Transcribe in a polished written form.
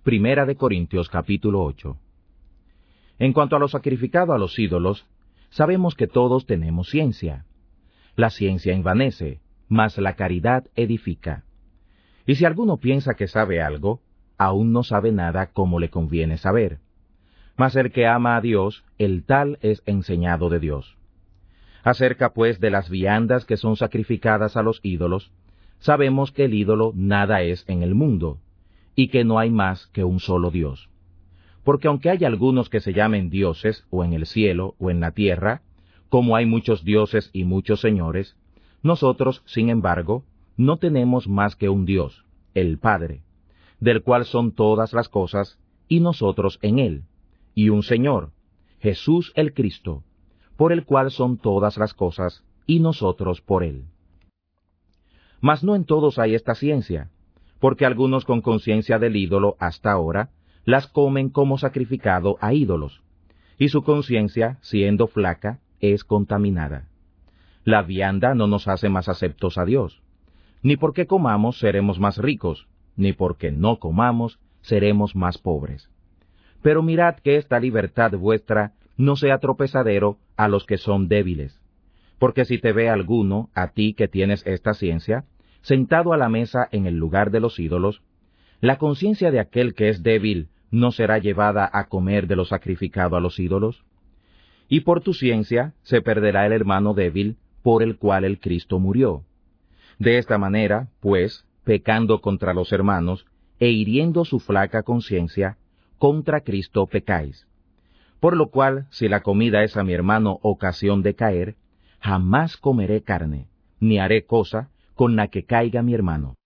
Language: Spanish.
Primera de Corintios capítulo 8. En cuanto a lo sacrificado a los ídolos, sabemos que todos tenemos ciencia. La ciencia envanece, mas la caridad edifica. Y si alguno piensa que sabe algo, aún no sabe nada como le conviene saber. Mas el que ama a Dios, el tal es enseñado de Dios. Acerca pues de las viandas que son sacrificadas a los ídolos, sabemos que el ídolo nada es en el mundo, y que no hay más que un solo Dios. Porque aunque hay algunos que se llamen dioses, o en el cielo, o en la tierra, como hay muchos dioses y muchos señores, nosotros, sin embargo, no tenemos más que un Dios, el Padre, del cual son todas las cosas, y nosotros en él, y un Señor, Jesús el Cristo, por el cual son todas las cosas, y nosotros por él. Mas no en todos hay esta ciencia, porque algunos con conciencia del ídolo hasta ahora, las comen como sacrificado a ídolos, y su conciencia, siendo flaca, es contaminada. La vianda no nos hace más aceptos a Dios, ni porque comamos seremos más ricos, ni porque no comamos seremos más pobres. Pero mirad que esta libertad vuestra no sea tropezadero a los que son débiles. Porque si te ve alguno, a ti que tienes esta ciencia, sentado a la mesa en el lugar de los ídolos, ¿la conciencia de aquel que es débil no será llevada a comer de lo sacrificado a los ídolos? Y por tu ciencia se perderá el hermano débil por el cual el Cristo murió. De esta manera, pues, pecando contra los hermanos, e hiriendo su flaca conciencia, contra Cristo pecáis. Por lo cual, si la comida es a mi hermano ocasión de caer, jamás comeré carne, ni haré cosa con la que caiga mi hermano.